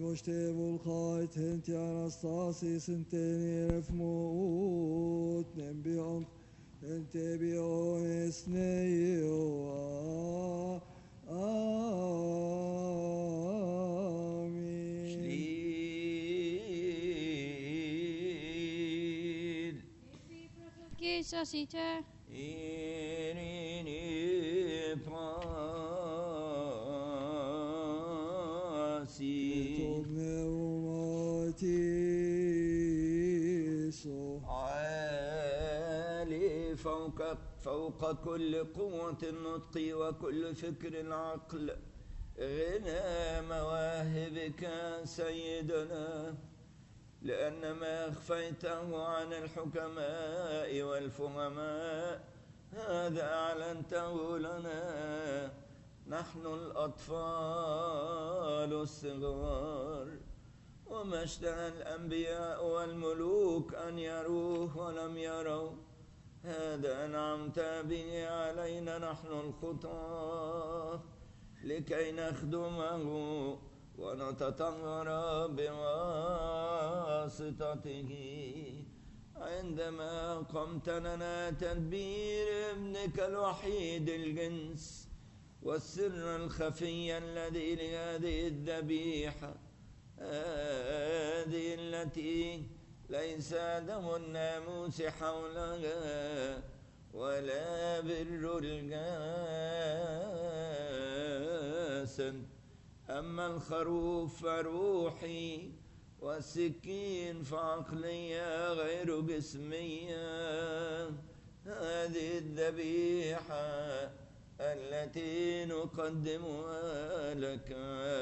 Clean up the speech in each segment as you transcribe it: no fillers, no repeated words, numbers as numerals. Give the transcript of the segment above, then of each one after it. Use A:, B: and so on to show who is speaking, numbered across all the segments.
A: المشتب والخايت انتي انستاسيس انتي رفموت نبيون انتي بيون اسنيو آمين
B: شليل
C: Kisa sita.
B: إيريني براسي
A: تغنوماتيسو
B: عالي فوق كل قوة النطق وكل فكر العقل غنى مواهبك سيدنا لأن ما أخفيته عن الحكماء والفهماء هذا أعلنته لنا نحن الأطفال الصغار وما اشتهى الأنبياء والملوك أن يروه ولم يروا هذا أنعمت به علينا نحن الخطاة لكي نخدمه ونتطهر بواسطته عندما قمت لنا تدبير ابنك الوحيد الجنس والسر الخفي الذي لهذه الذبيحة هذه التي ليس دم الناموس حولها ولا بر الجسد أما الخروف فروحي والسكين فعقلية غير جسمية هذه الذبيحة التي نقدمها لك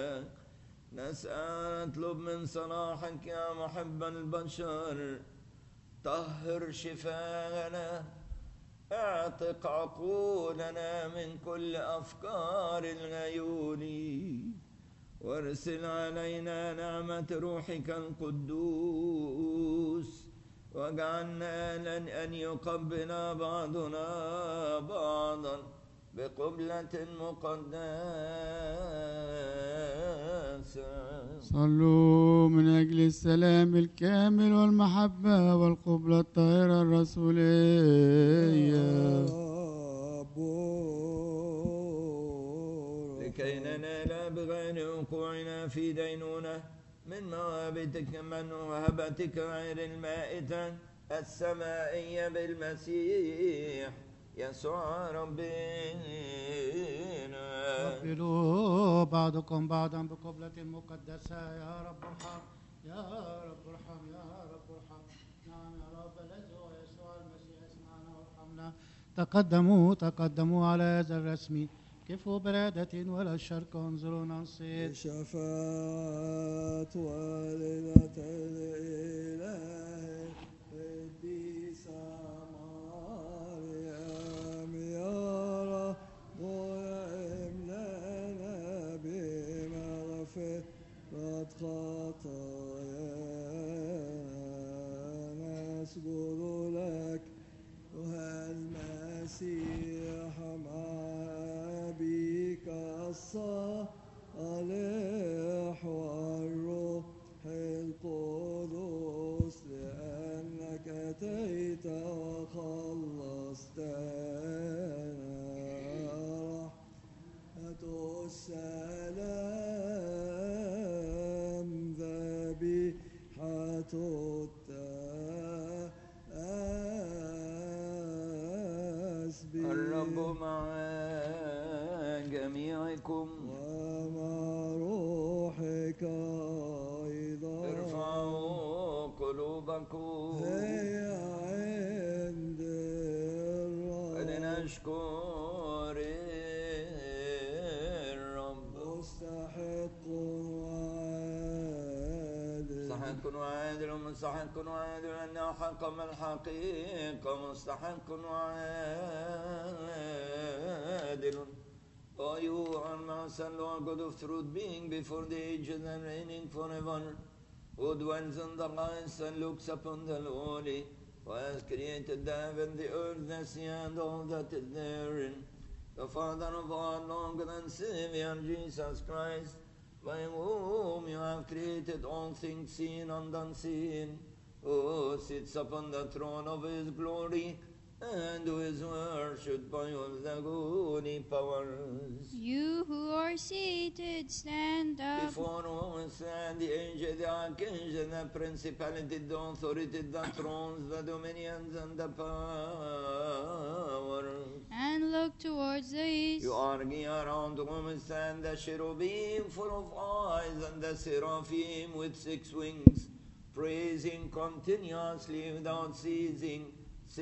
B: نسأل نطلب من صلاحك يا محب البشر طهر شفاءنا اعتق عقولنا من كل أفكار الغيول وارسل علينا نعمة روحك القدوس واجعلنا أن يقبل بعضنا بعضا بقبلة مقدسة
D: صلوا من أجل السلام الكامل والمحبة والقبلة الطاهرة الرسولية
B: لكي ننال بغير وقوعنا في دينونة من موهبتك من وهبتك غير المائتة السمائية بالمسيح يسوع ربنا
E: قبلوا بعضكم بعضا بقبلة مقدسة يا رب ارحم يا رب ارحم يا رب ارحم نعم يا رب الذي هو يسوع المسيح اسمعنا وارحمنا تقدموا على هذا الرسم كفوا برادة ولا الشرق انظروا ننصت
A: شفاعة والدة الإله قديسة مريم يا رب املأنا بمغفرة خطايانا نسجد لك أيها المسيح مع أبيك الصالح والروح القدس لأنك أتيت وخلصتنا رحمة السلام ذبيحة التسبيح
B: الرب مع جميعكم
A: ومع روحك أيضا
B: ارفعوا قلوبكم
A: هي عند الرب
B: لنشكر الرب
A: مستحق وعادل
B: مستحق وعادل مستحق وعادل أنه حكم الحقيقة مستحق وعادل Oh, you are Master, Lord God of truth, being before the ages and reigning forever, who dwells in the lights and looks upon the lowly, who has created the heaven, the earth, the sea, and all that is therein. The Father of our Lord and Savior, Jesus Christ, by whom you have created all things seen and unseen, who sits upon the throne of his glory, and who is worshipped by all the holy powers.
C: You who are seated, stand up.
B: Before whom stand the angels, the archangels, the principalities, the authorities, the thrones, the dominions, and the powers.
C: And look towards the east.
B: You are around whom stand the cherubim full of eyes, and the seraphim with 6 wings, praising continuously without ceasing,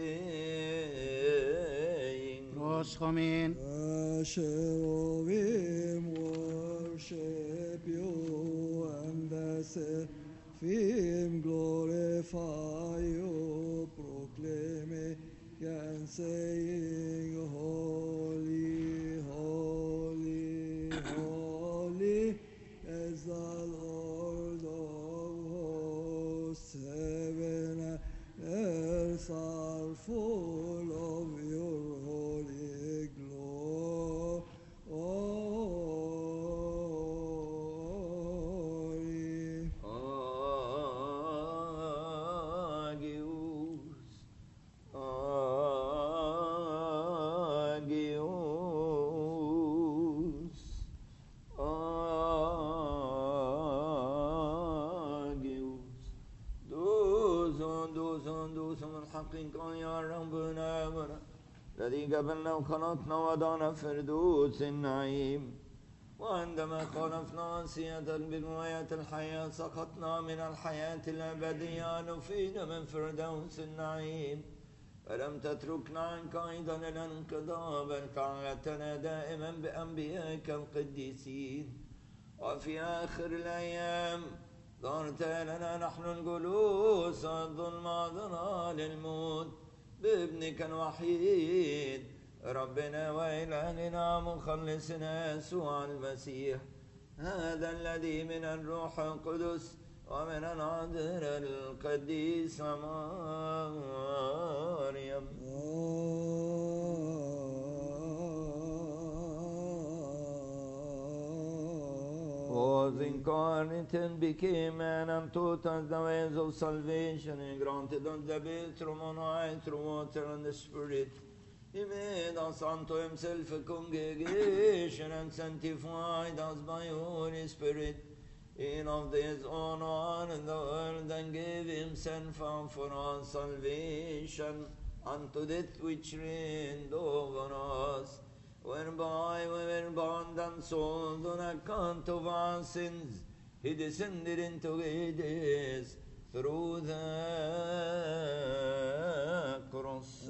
B: saying,
E: Roschomin.
A: The cherubim worship you, and the seraphim glorify you, proclaiming and saying, Holy, holy, holy is the Lord of hosts. Heaven and earth are full of your holy glory.
B: حقيقة يا ربنا الذي قبلنا وخلقنا وضعنا فردوس النعيم، وعندما خالفنا نسية برواية الحياة سقطنا من الحياة الأبدية نفينا من فردوس النعيم، فلم تتركنا عنك أيضا إلى الانقضاء، بل تعهدتنا دائما بأنبيائك القديسين، وفي آخر الأيام ظهرت لنا نحن الجلوس الظلم ضلال الموت بابنك الوحيد ربنا وإلهنا مخلصنا يسوع المسيح، هذا الذي من الروح القدس ومن العذراء القديسة مريم. Was incarnate and became man and taught us the ways of salvation, and granted us the will through moonlight, through water and the Spirit. He made us unto himself a congregation and sanctified us by Holy Spirit in of his own honor in the world, and gave himself up for our salvation unto death which reigned over us, whereby we were bound and sold on account of our sins. He descended into Hades through the cross.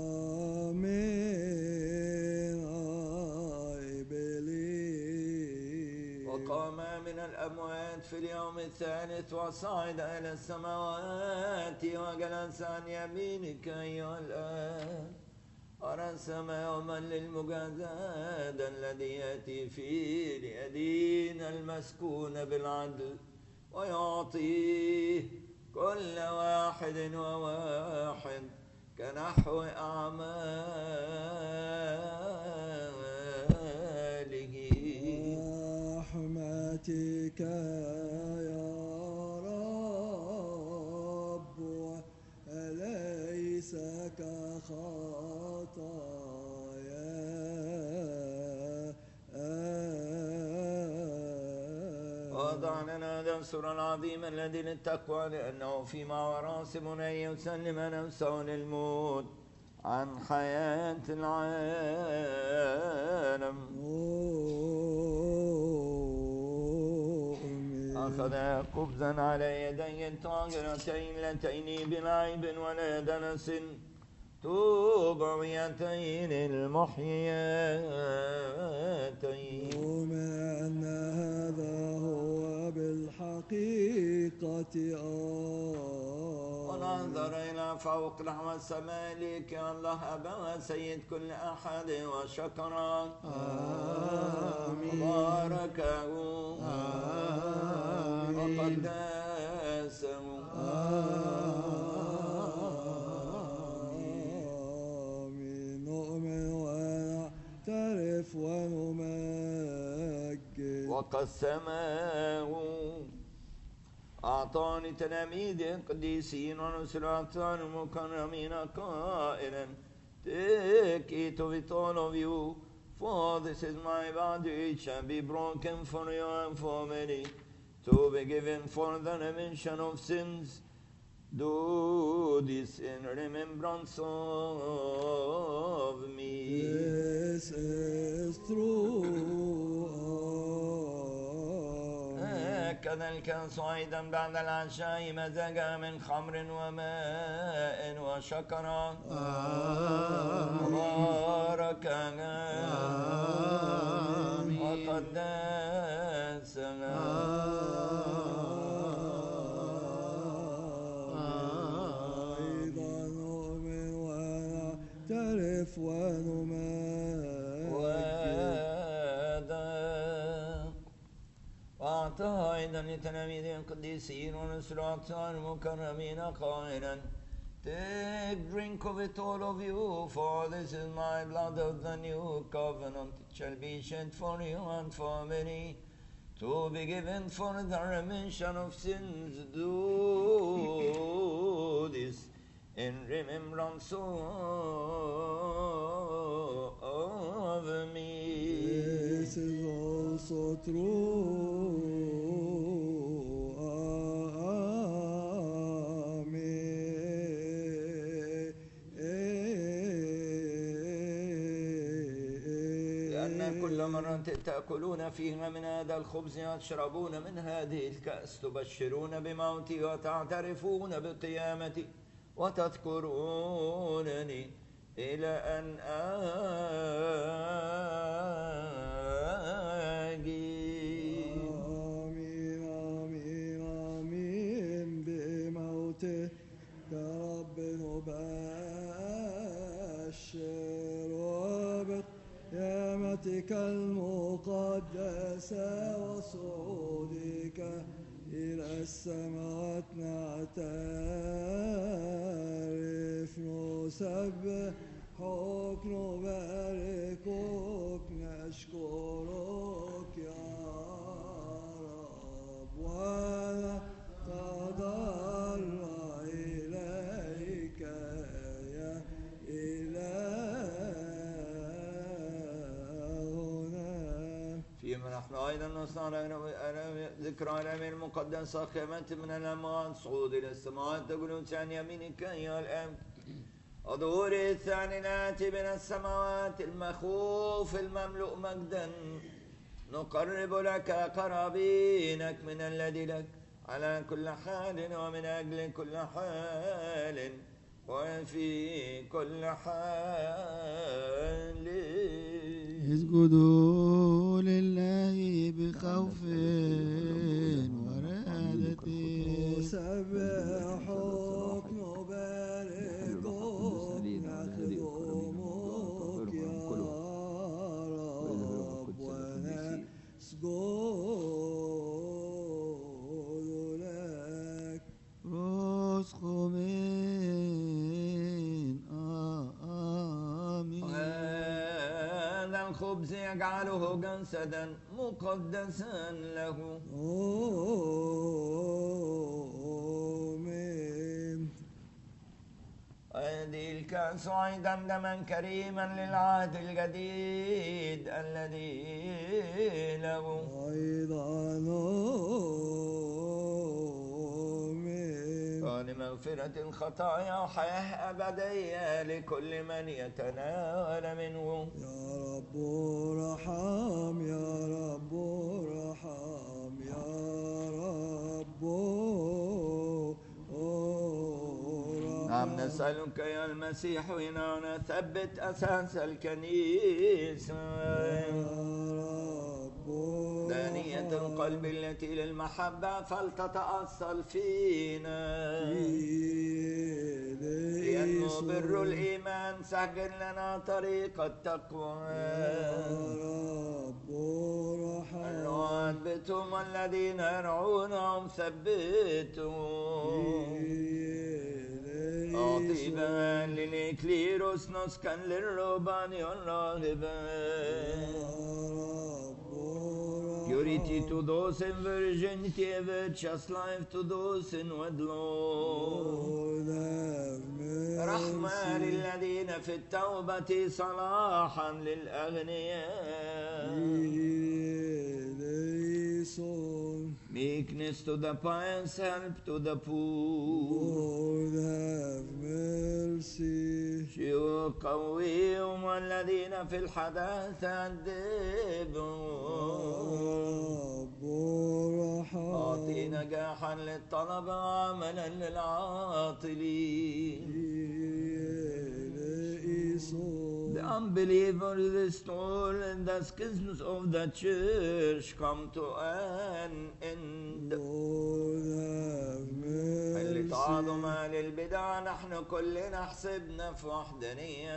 A: Amen, I believe.
B: وقام من الأموات في اليوم الثالث وصعد إلى السماوات وجلس عن يمينك أيها الآب، ورسم يوما للمجازاة الذي يأتي فيه ليدين المسكون بالعدل ويعطيه كل واحد وواحد كنحو أعماله.
A: رحمتك يا رب وليس كخطايا.
B: وضع لنا هذا السر العظيم الذي للتقوى، لأنه فيما وراسم أن يسلم نفسه للموت عن حياة العالم. أخذ خبزا على يدي الطاهرتين اللتين بلا عيب ولا دنس طوبويتين المحييتين.
A: ومن هذا هو بالحقيقة
B: ونظر إلى فوق نحو السماء لك الله أبا سيد كل أحد وشكره وباركه وقدسه.
A: آمين. نؤمن ونعترف ونمجد
B: وقسم أعطاني تلاميذ قديسين ونسراتان مكرمين قائلا, take it of it all of you, for this is my body which shall be broken for you and for many, to be given for the remission of sins. Do this in remembrance of me.
A: This is true.
B: كذلك صعيدا بعد العشاء مزجا من خمر وماء وشكرا وباركنا وقدسنا
A: أيضا نؤمن ونعترف
B: وأعطى أيضا لتلاميذ القديسين ونسراتان المكرمين قائلا, take, drink of it all of you, for this is my blood of the new covenant. It shall be shed for you and for many, to be given for the remission of sins. Do this in remembrance of me.
A: This is also true.
B: كل مرة تأكلون فيها من هذا الخبز وتشربون من هذه الكأس تبشرون بموتي وتعترفون بقيامتي وتذكرونني إلى أن آجي.
A: آمين آمين آمين بموتك رب نبشر وبقيامتك المقدسة وصعودك إلى السماوات نعترف نسبحك نباركك نشكرك يا رب ونتضرع إليك يا إلهنا.
B: فيما نحن أيضا نصنع ذكرى الأمين المقدسة قيامة من الأموات صعود إلى السماوات تجلس عن يمينك يا الآب وظهور الثاني الآتي من السماوات المخوف المملوء مجدا نقرب لك قرابينك من الذي لك على كل حال ومن أجل كل حال وفي كل حال.
D: اسجدوا لله بخوف ورهبة
A: نسبحك نباركك نخدمك يا رب ونسجد لك.
D: رسخمين آمين.
B: هذا الخبز يجعله جسدا مقدسا له.
A: آمين.
B: هذه الكأس أيضا دما كريما للعهد الجديد الذي له.
A: أيضا
B: ولمغفرة الخطايا وحياة أبدية لكل من يتناول منه.
A: يا رب ارحم يا رب ارحم يا رب ارحم.
B: نعم نسألك يا المسيح هنا نثبت أساس الكنيسة دانية القلب التي للمحبة فلتتأصل فينا لينمو بر الإيمان سهل لنا طريق التقوى. الوانبتم والذين يرعونهم ثبتهم. طيبا للإكليروس نسكا للرهبان والراهبان. Purity to those in virginity, ever just life to those in wedlock.
A: Lord have
B: رحمة
A: mercy.
B: للذين في التوبة صلاحا للأغنياء.
A: Eleison.
B: Meekness to the pious, help to the poor.
A: Lord have mercy.
B: شيوخ قويهم والذين في الحداثة أدبهم.
A: رب رحم.
B: أعطي نجاحا للطلبة وعملا للعاطلين.
A: Eleison.
B: The unbelievers restored and the schisms of the church come to an end.
A: Lord have
B: اللي
A: mercy.
B: تعاظم أهل البدع نحن كلنا حسبنا في وحدانية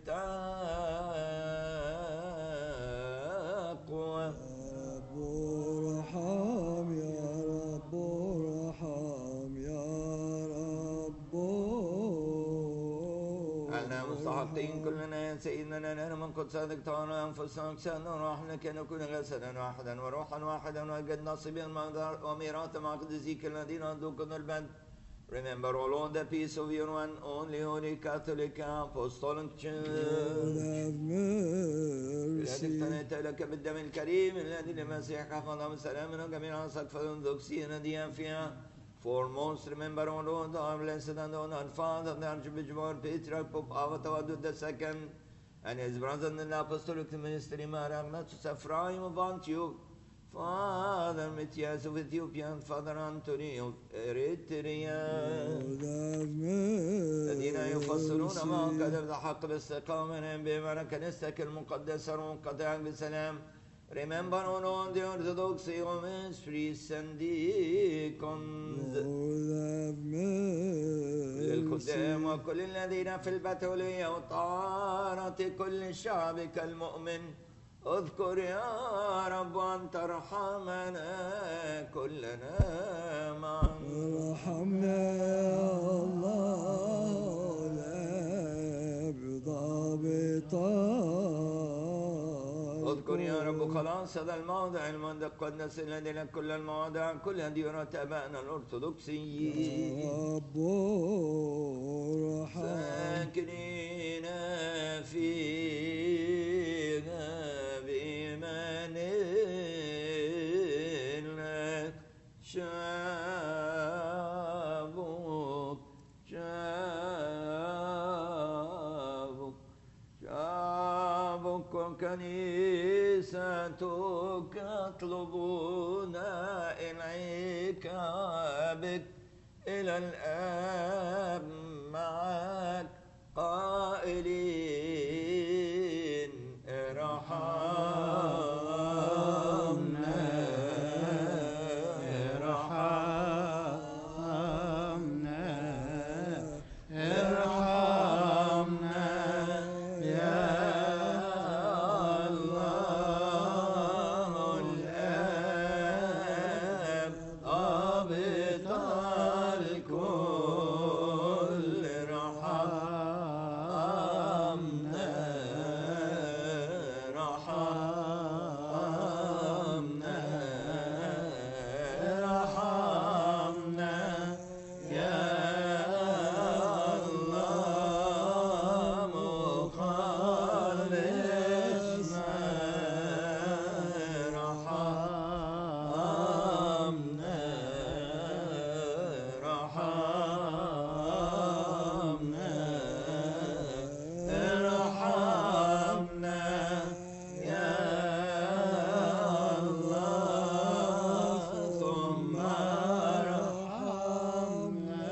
B: التقوى.
A: رب ارحم يا رب ارحم يا رب.
B: أنا مستحقين كلنا يا سيدنا نرمى قد صادق تعالى أنفسنا كسانا ونروح لكي نكون جسدا واحدا وروحا واحدا وجد نصيبا وميراثا مع قدسيك الذين أدوكم البد. Remember all on the peace of your one only holy Catholic Apostolic Church.
A: Lord have
B: الذي
A: mercy.
B: اقتنيت لك بالدم الكريم الذي لمسيحك قدم سلامنا جميعا سقف الأندوكسية نديا فيها. Foremost, remember, O Lord, our blessed and honored Father, the Archbishop Patriarch Pope Avatawadud II, and his brother in the Apostolic Ministry, Maragnatus Ephraim of Antioch, Father Matthias of Ethiopia, and Father Anthony of Eritrea.
A: Lord have mercy.
B: الذين يفصلون ما قدر حق باستقامة بمعنى كنيستك المقدسة ومنقطعك بسلام. Remember, O Lord, the orthodoxy of his priests and deacons.
A: Lord have mercy.
B: للخدام وكل الذين في البتولية والطهارة كل شعبك المؤمن. اذكر يا رب أن ترحمنا كلنا معا.
A: ارحمنا يا الله لا بضابطات.
B: اذكر يا رب خلاص هذا الموضع المقدس الذي لك كل المواضع كل ديانات ابائنا الارثوذكسيين.
A: رب ارحم.
B: ساكنين فيها بإيمان لك شعبك شعبك وكنيستك يطلبون إليك بك إلى الآب معك قائلين ارحمنا
E: ارحمنا ارحمنا يا الله الآب ضابط الكل ارحمنا ارحمنا ارحمنا يا الله مخلصنا ارحمنا ارحمنا يا الله ثم ارحمنا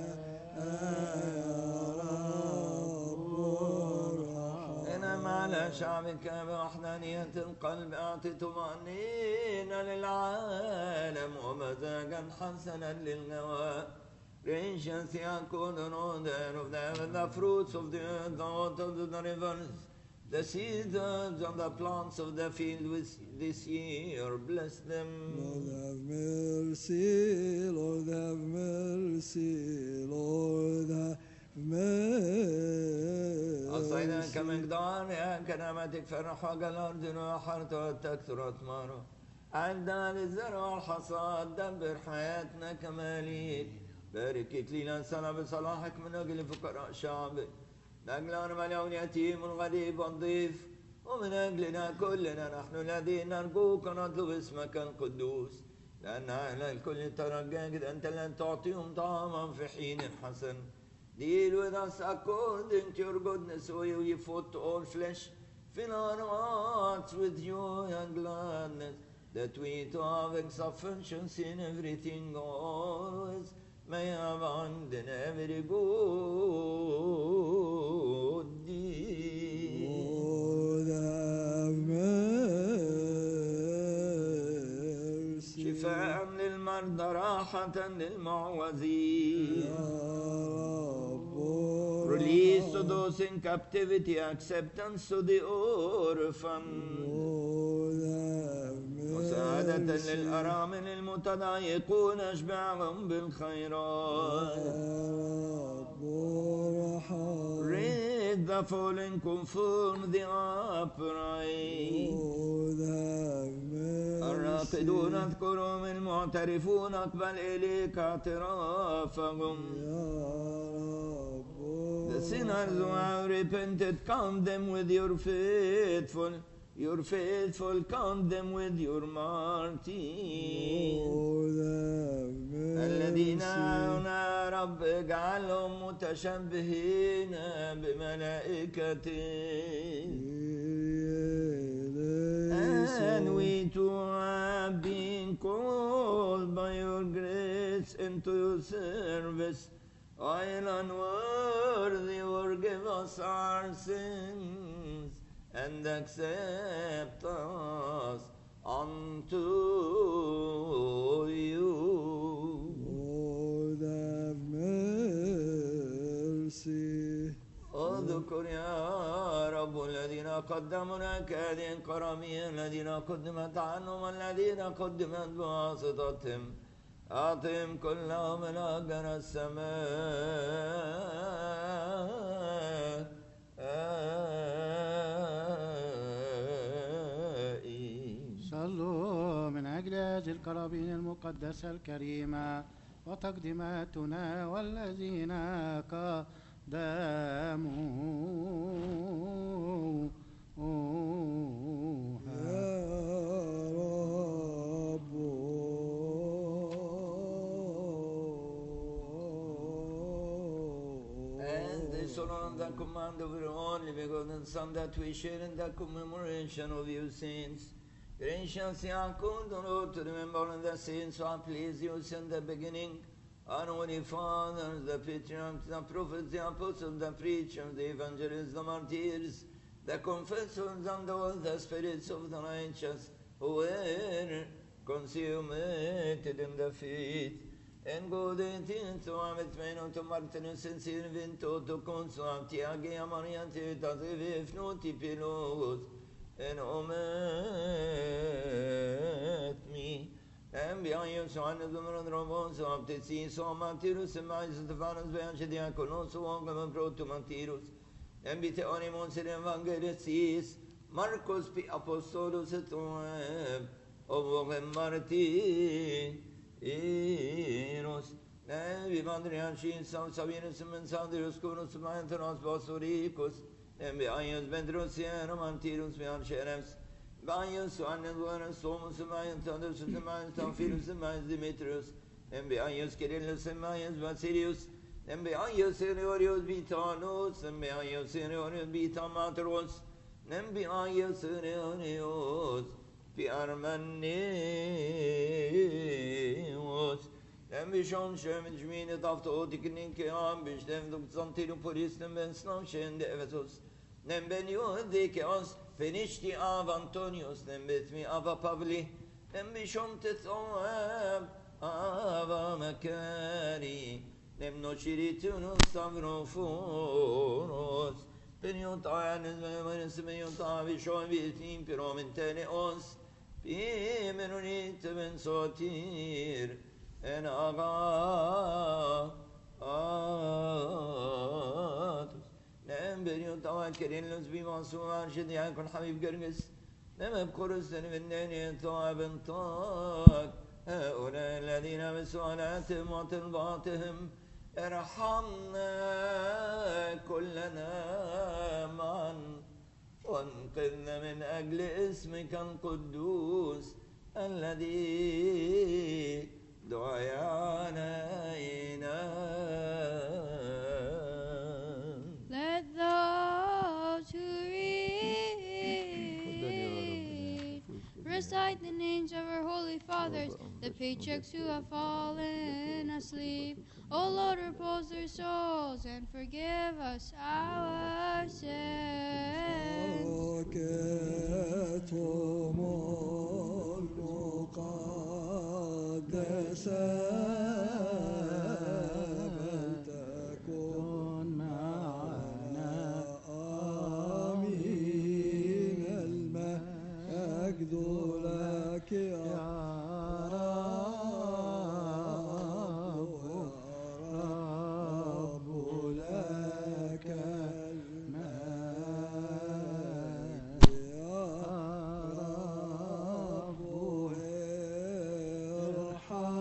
B: انعم على شعبك بوحدانية القلب اعطي طمأنينة للعالم ومزاجا حسنا للنوى. Gracious يكون order of the fruits of the earth, the waters of the rivers, the seasons of the plants of the field with this year. Bless them.
A: Lord have mercy, Lord have mercy, Lord have
B: أصينا
A: mercy.
B: كمقدار كنعمتك فرح وقال الأرض وحرت وتكثر أثماره. عدنا للزرع والحصاد دبر حياتنا كماليك بارك لنا سنة بصلاحك من أجل فقراء شعبك من أجل أرملة واليتيم والغريب والضيف ومن أجلنا كلنا نحن الذين نرجوك ونطلب اسمك القدوس لأن أهل الكل ترجاك أنت لن تعطيهم طعاما في حين حسن. Deal with us according to your goodness, O you, ye fought all flesh. Fill our hearts with joy and gladness, that we to having sufficiency in everything always may abound in every good deed.
A: Lord have mercy.
B: شفاء للمرضى راحة للمعوذين. Release to those in captivity, acceptance to the orphan.
A: Lord have
B: مساعدة
A: mercy.
B: للأرامل المتضايقون اشبعهم بالخيرات. Raise the fallen, conform the upright.
A: Lord have mercy.
B: الراقدون اذكرهم المعترفون اقبل إليك اعترافهم. The sinners who have repented, count them with your faithful, count them with your martyrs.
A: Lord have
B: الذين
A: mercy.
B: يا رب اجعلهم متشبهين بملائكتك. And we too have been called by your grace into your service. While unworthy, forgive us our sins and accept us unto you.
A: Lord have mercy.
B: اذكر يا رب الذين قدمنا كهذه الكرامية الذين قدمت عنهم الذين قدمت بواسطتهم أعطهم كلهم من أجر السماء.
E: صلوا من أجل هذه القرابين المقدسة الكريمة وتقديماتنا والذين قدموا
A: يا رب.
B: And this on the command of your only begotten Son, that we share in the commemoration of your saints. Gracious Yaakov, Lord, to remember the saints who have pleased you since the beginning, our holy fathers, the patriarchs, the prophets, the apostles, the preachers, the evangelists, the martyrs, the confessors, and all the spirits of the righteous who were consummated in the faith. En godheten så har vi tvungen till Martinus en servint och till konstant jag är Marian till att vi fnot i pilos en omet mi. En björn så han de robon så att det sin som Martinus mai Stefanus björn så det konos så han kommer proto Martinus. En bite animons i evangelistis Marcos pi apostolos et och vår martyr. Eros, vi vandrar skins av Savinus men Sandros Konos som Antonos Basorikos, vi Aios Bendrosian och Antiros vi Ancherems, Baios och Annedoran Somos som Antonos som Antonfilus som Dimitrius, vi Aios Kirillus som Vasilius, vi Aios Seriorios Vitanos, vi Aios Seriorios Vitamatros, vi Aios Seriorios في أرمنيوس هم بيشون شامل جمينة طافت تكنين كيام بيشتم دوك سنتيرو بوليسن بن سنام شند إفسوس نم بن يوذيك أس فينيشتي آف أنطونيوس نم بتمي آفا بافلي نم بيشون تتوام آفا مكاري نم نوشيريتونو ستافروفوروس بن يوطا نزمنس بن يوطا بيشون بيتنين بيرومن تاني أس في منونيت من صوتير ان اغاطس نعم بريو طوال كرين لز بي منصور شد يكون حبيب قرقس نم بقرصن من دين ثواب طاق هؤلاء الذين بسؤالاتهم وطلباتهم ارحمنا كلنا معا وانقذنا من أجل اسمك القدوس الذي دعي علينا.
C: Let those who read recite the names of our holy fathers, the patriarchs who have fallen asleep. O Lord, repose their souls and forgive us our sins.
A: بركتهم المقدسة فلتكن معنا آمين. المجد لك يا رب لك المجد يا رب ارحم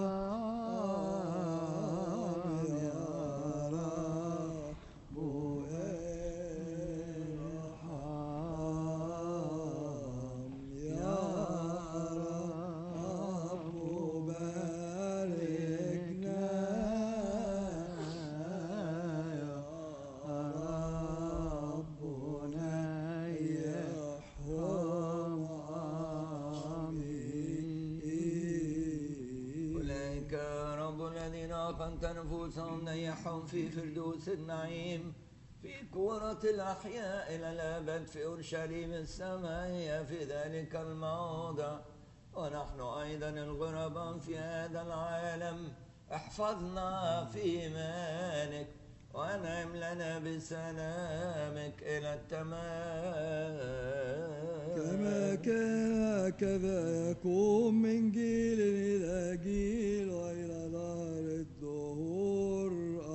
A: يا رب ارحم يا رب باركنا يا ربنا يحفظ آمين.
B: أولئك رب الذين أقمت نفوسهم نيحهم في فردوس النعيم في كورة الأحياء إلى الأبد في أورشليم السمائية في ذلك الموضع. ونحن أيضا الغرباء في هذا العالم احفظنا في إيمانك وأنعم لنا بسلامك إلى التمام.
A: كما كان هكذا يكون من جيل إلى جيل وإلى دار الدهور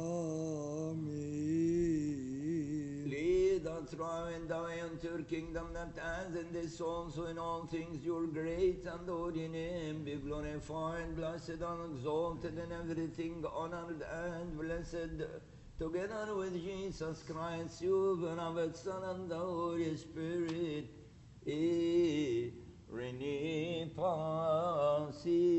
A: آمين.
B: Lead us through the way into your kingdom, that as in this also in all things your great and holy name be glorified, blessed and exalted in everything, honored and blessed, together with Jesus Christ, your beloved Son and the Holy Spirit, Reni Pasi.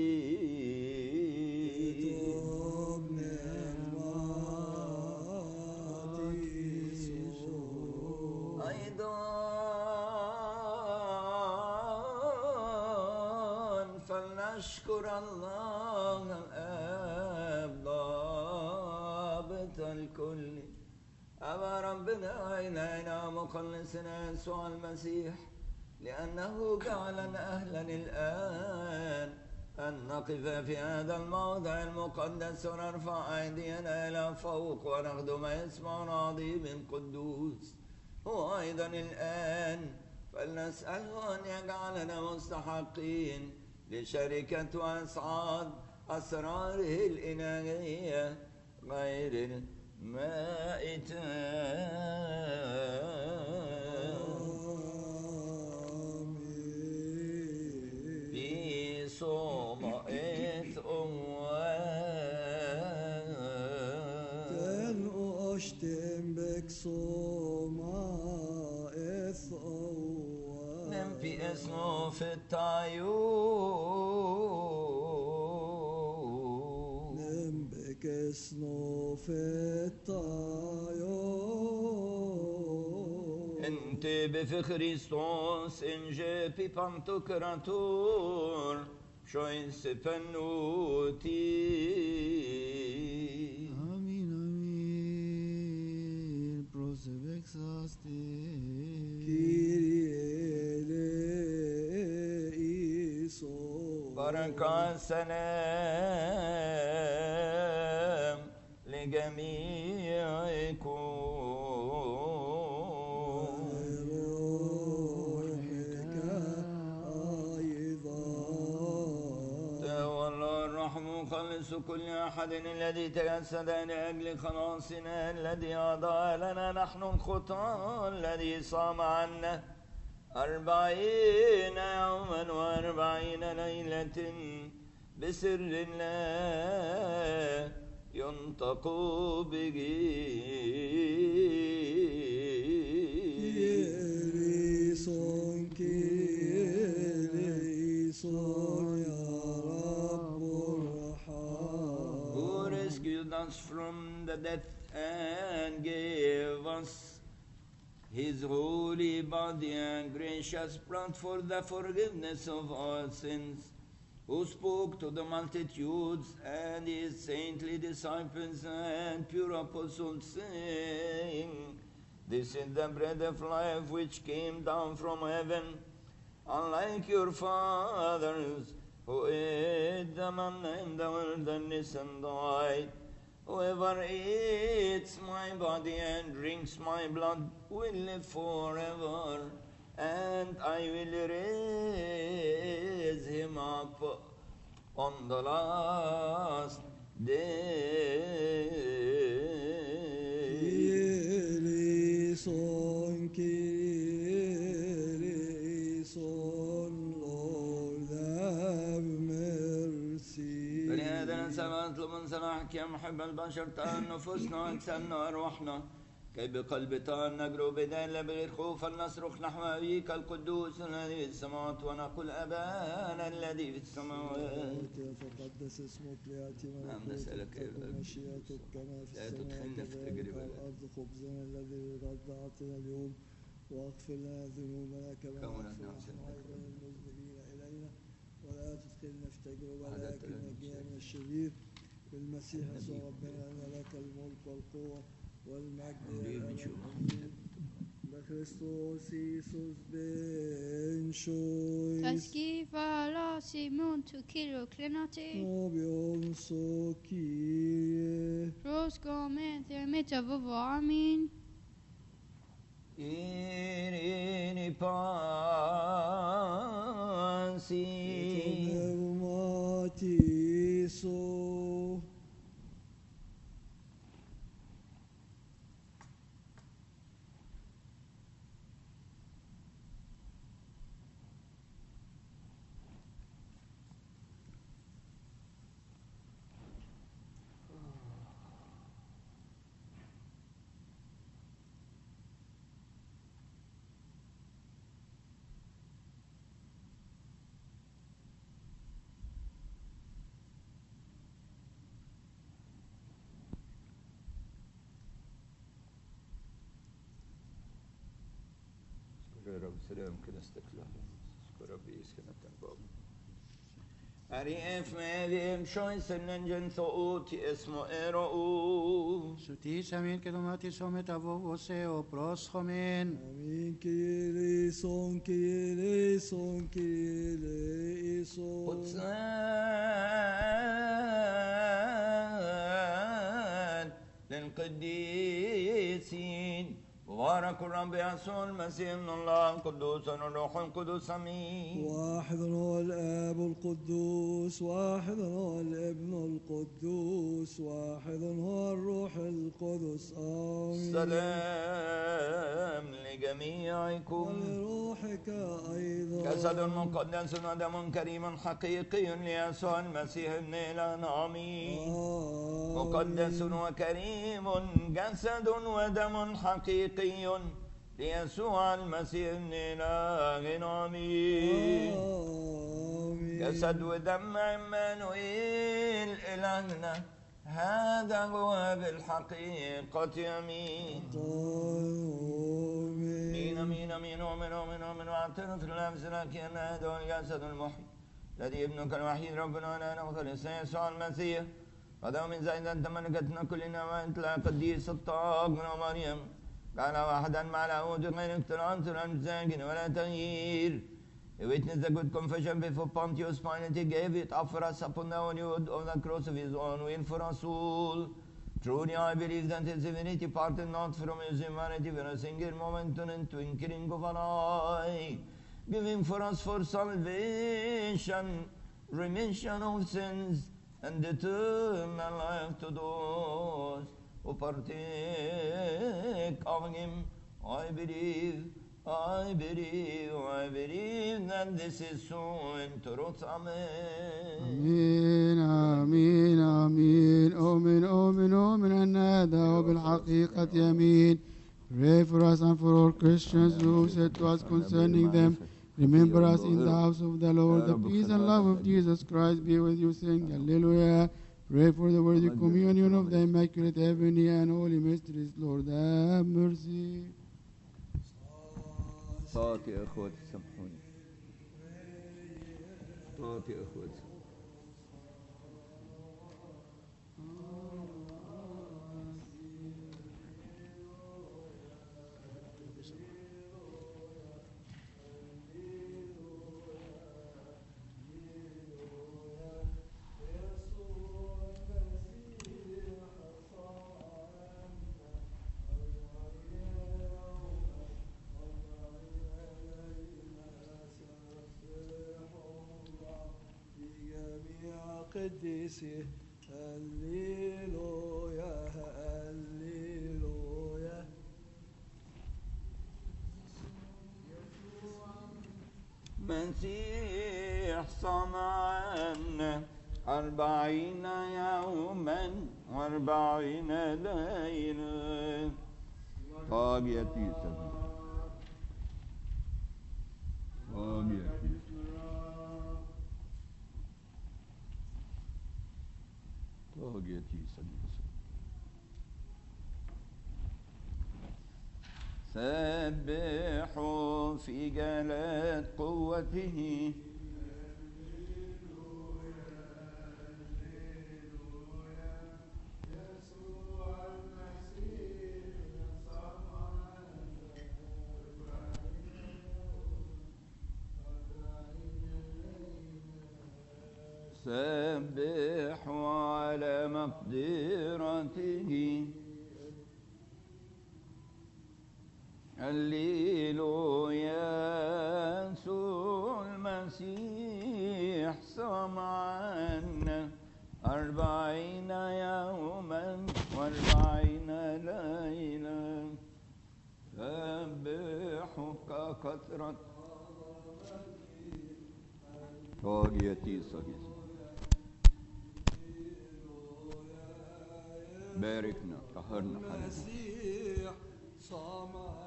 B: فلنشكر الله الآب ضابط الكل أبا ربنا إلهنا مخلصنا يسوع المسيح، لأنه جعلنا أهلا الآن أن نقف في هذا الموضع المقدس ونرفع أيدينا إلى فوق ونخدم اسمه العظيم قدوس. وأيضا الآن فلنسأله أن يجعلنا مستحقين لشركة وأسعاد أسراره الإلهية غير المائتة. في صومئت
A: تن أشتم بك صومئت
B: نم في اسمه في الطيور
A: نم بك اسمه في الطيور
B: انت بفخريستوس انجي بي بانتوكراتور شوين سفنوتي.
D: Amin, amin. Prosevexaste.
B: بركة سلام لجميعكم. والله الرحم خلص كل أحد الذي تجسد لأجل خلاصنا الذي أضاء لنا نحن الخطاة الذي صام عنا 40 يوما و40 ليلة بسر لا ينطق به.
A: كيريسون كيريسون يا رب الرحمن.
B: Who rescued us from the death and gave us His holy body and gracious blood for the forgiveness of our sins, who spoke to the multitudes and His saintly disciples and pure apostles, saying, this is the bread of life which came down from heaven, unlike your fathers, who ate the manna in the wilderness and died. Whoever eats my body and drinks my blood will live forever, and I will raise him up on the last day.
A: Kyrie son, Lord have mercy.
B: فلهذا نسأل نطلب من صلاحك يا محب البشر تأن نفوسنا وأجسادنا أرواحنا، كي بقلب طاهر نجرو بدين بغير خوف نصرخ نحو أبيك القدوس الذي في السماوات ونقول أبانا الذي في السماوات.
A: يتقدس اسمك ليأتي
B: نسألك
A: ملكوتك ومشيئتك كما في
B: لا
A: السماء
B: تدخلنا في
A: كذلك
B: تجربة.
A: على الأرض. خبزنا الذي بالغد أعطنا اليوم، واغفر لنا ذنوبنا كما نغفر نحن أيضا المذنبين إلينا، ولا تدخلنا في تجربة لكن نجينا من الشرير. بالمسيح يسوع ربنا أن لك الملك والقوة والمجد والأمين بكريستوس يسوس بن شويس.
C: Taskiva la Simon to Kiro Klenati.
A: Nobion so Kyrie.
C: Rosko med Thermita Vovo Amin.
B: Irini pansi.
A: Pneumati so.
B: رب سلام كنستك له شكر ربي يسكنك باب أريف مالهم شويسن ننجن ثقوتي اسمه إيرؤو
E: Σωτή αμήν και δωμάτισο μεταβόβωσε ο πρόσχομεν.
A: Amin. Kyrie son, Kyrie son, Kyrie son.
B: قدسان للقديسين مبارك الرب يسوع المسيح من الله القدوس والروح القدس امين.
A: واحد هو الآب القدوس، واحد هو الابن القدوس، واحد هو الروح القدس. آمين.
B: سلام لجميعكم.
A: ولروحك أيضا.
B: جسد مقدس ودم كريم حقيقي ليسوع المسيح ابن إله. آمين. مقدس وكريم جسد ودم حقيقي ليسوع المسيح ابن إله. آمين. جسد ودم عمانوئيل إلهنا، هذا هو بالحقيقة. آمين. آمين آمين آمين آمين آمين آمين. واعترف لنفسك أن هذا هو الجسد المحيي الذي ابنك الوحيد ربنا لنا وخلصنا يسوع المسيح قد من زائدا تملكتنا كلنا وانت لا قديس الطاق من مريم كان واحدا مع العود غير اقتران ساكن ولا تغيير. He witnessed the good confession before Pontius Pilate. He gave it up for us upon the wood of the cross of his own will for us all. Truly I believe that his divinity parted not from his humanity for a single moment and twinkling of an eye, giving for us for salvation, remission of sins, and eternal life to those who partake of him. I believe I believe that this is so in truth. Amen.
E: آمين آمين آمين أؤمن أؤمن أؤمن أن هذا هو بالحقيقة يمين. Pray for us and for all Christians who said to us concerning them, remember us in the house of the Lord. The peace and love of Jesus Christ be with you. Sing Hallelujah. Pray for the worthy communion of the Immaculate Heavenly and Holy Mysteries. Lord, have mercy.
B: صوت يا اخوتي سامحوني. صوت يا اخوتي.
A: قديسي هللويا هللويا.
B: مسيح صنعنا 40 يوما و40 ليلة. طاقيتي سبحوا في جلال قوته. سبحوا على مقدرته. هللويا يسوع المسيح صام عنا 40 يوما و40 ليلة. سبحوا ككثرة طاقيتي صغير. باركنا طهرنا
A: المسيح صام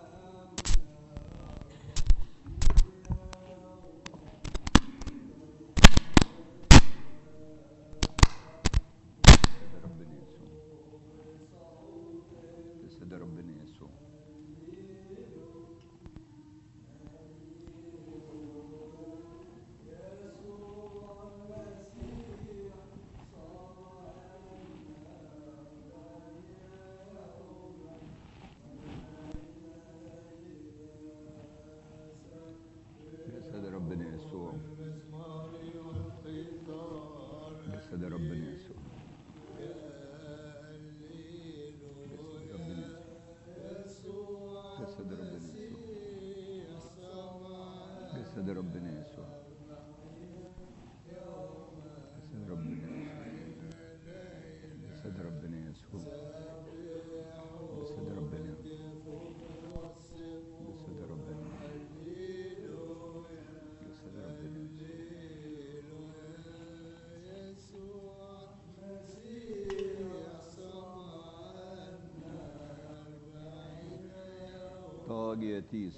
B: طاقيتي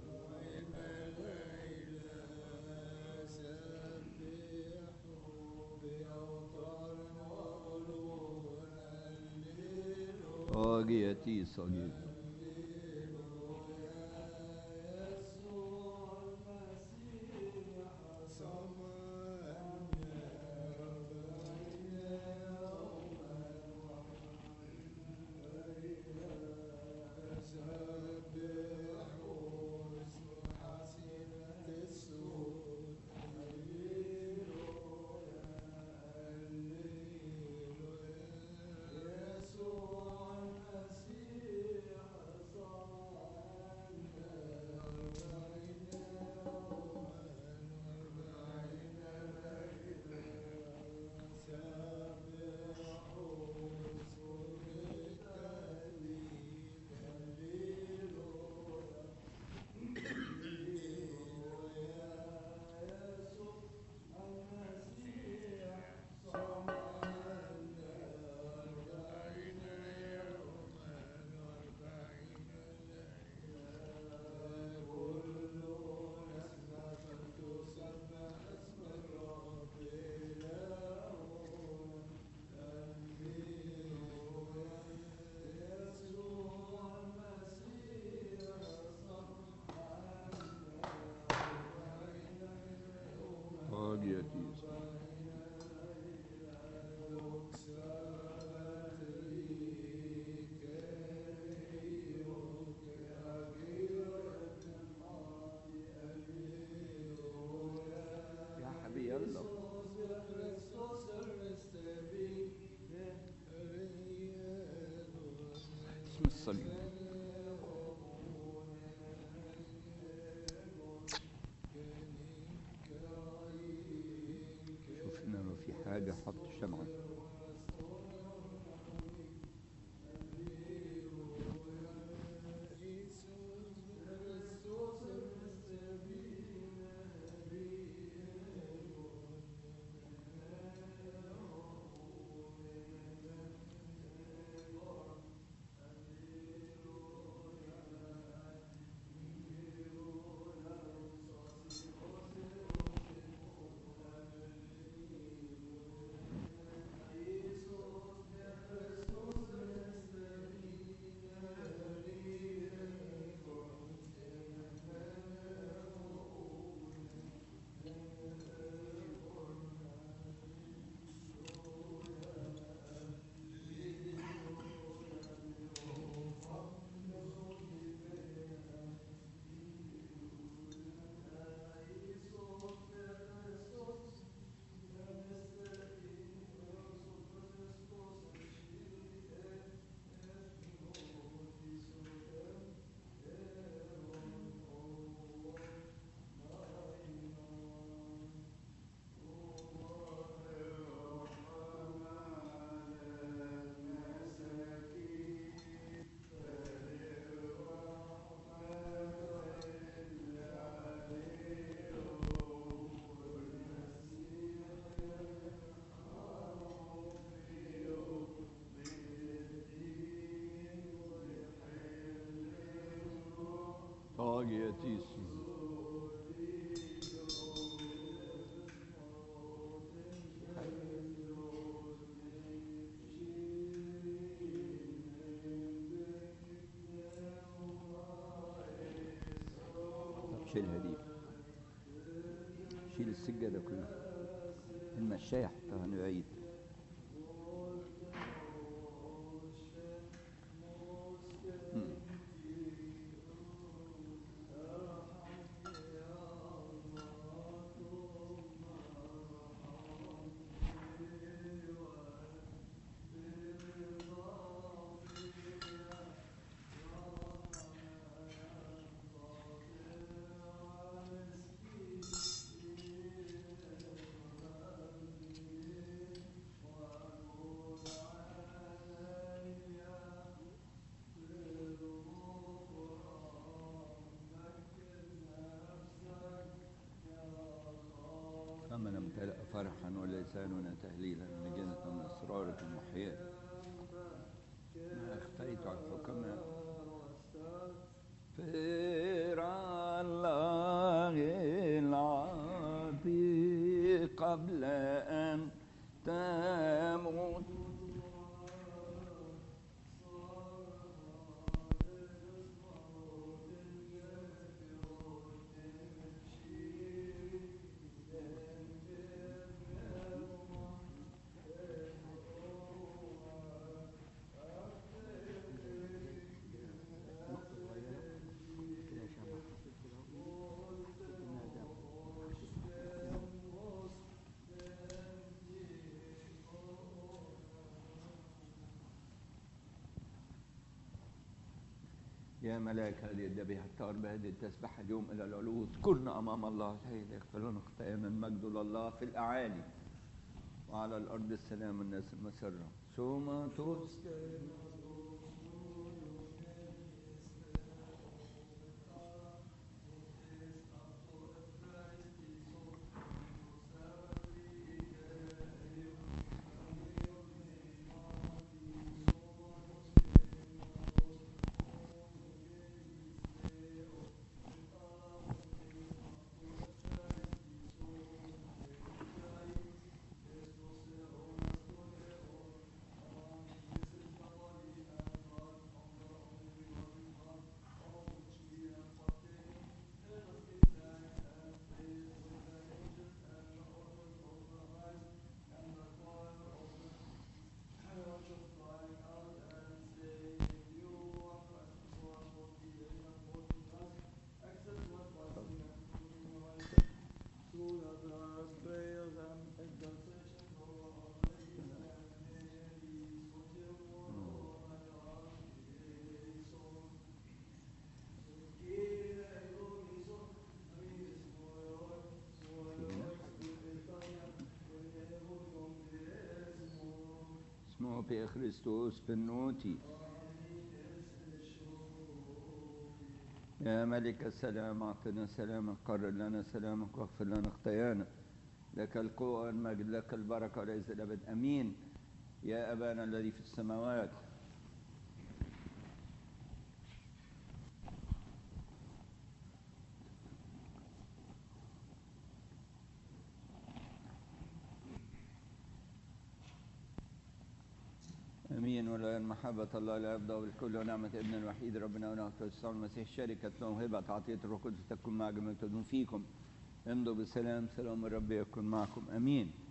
B: صغير. الصليب. شوف هنا لو في حاجة حط شمعة. طاغيتيسي. شيلها دي، شيل السجادة كلها، المشاية حطها من بعيد. فمن امتلأ فرحا ولساننا تهليلا نجنة من أسراركم وحياة. ما أخفيت عن الحكماء فر الله العافي قبل أن تموت. يا ملاك هذه الذبيحة الطاهر بهذه التسبحة اليوم إلى العلو اذكرنا أمام الله الحي ليغفر لنا خطايانا. المجد لله في الأعالي وعلى الأرض السلام الناس المسرة. ثم في خريستوس بالنوتي. يا ملك السلام أعطنا سلامك، قرر لنا سلامك واغفر لنا خطايانا. لك القوة والمجد، لك البركة وليس الأبد. أمين. يا أبانا الذي في السماوات. امين. ولا محبه الله لا يفضى بالكل ونعمه ابن الوحيد ربنا ونعمه يسوع المسيح شركه موهبه عطيه الروح القدس تكون مع جميع تدوم فيكم. امضوا بسلام، سلام الرب يكون معكم. امين.